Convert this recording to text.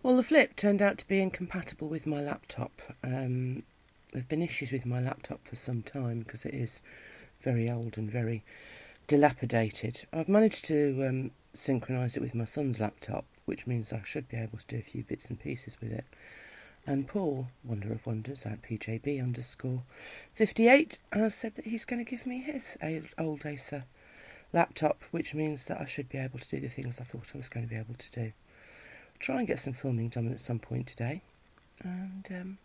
Well, the Flip turned out to be incompatible with my laptop. There have been issues with my laptop for some time because it is very old and very dilapidated. I've managed to synchronise it with my son's laptop, which means I should be able to do a few bits and pieces with it. And Paul, Wonder of Wonders, at PJB_58, has said that he's going to give me his old Acer laptop, which means that I should be able to do the things I thought I was going to be able to do. Try and get some filming done at some point today, and